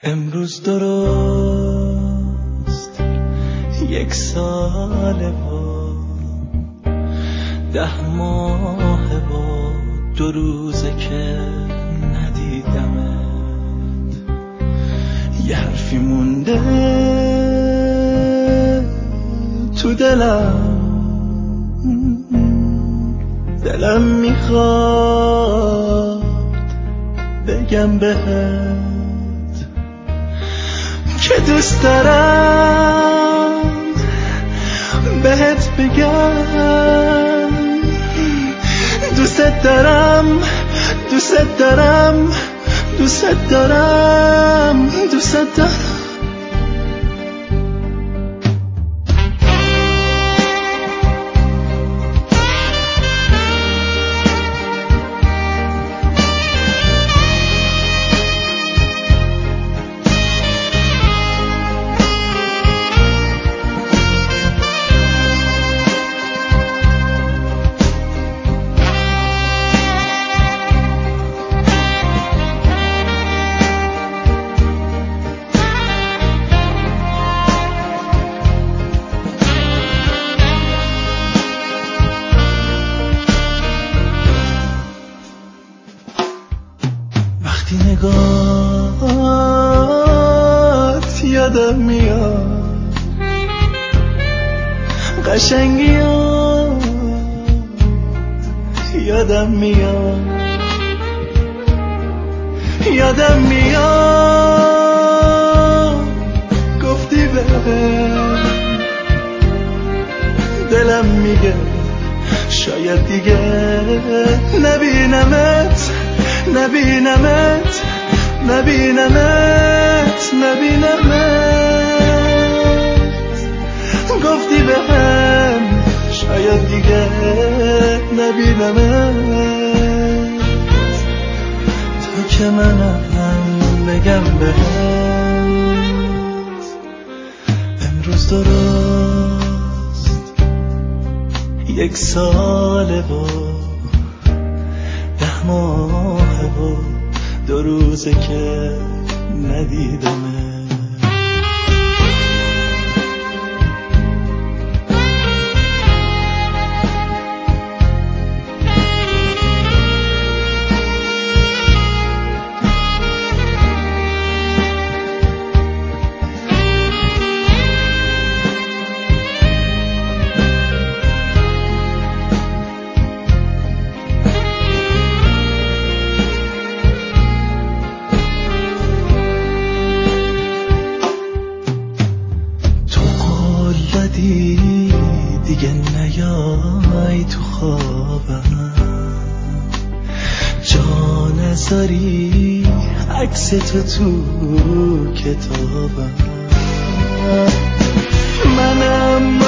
امروز درست 1 ساله و 10 ماه و 2 روزه که ندیدمت. یه حرفی مونده تو دلم میخواد بگم بهت که دوست دارم بهت بگم دوست دارم دوست دارم دوست دارم دوست دارم. وقتی نگاهت یادم میاد قشنگیات یادم میاد گفتی بهم دلم میگه شاید دیگه نبینمت گفتی بهم شاید دیگه نبینمت تا که منم بگم بهت امروز درست 1 ساله و 10 ماه و 2 روزه که ندیدمت. دیگه نیای تو خوابم جا نذاری عکس تو کتابم منم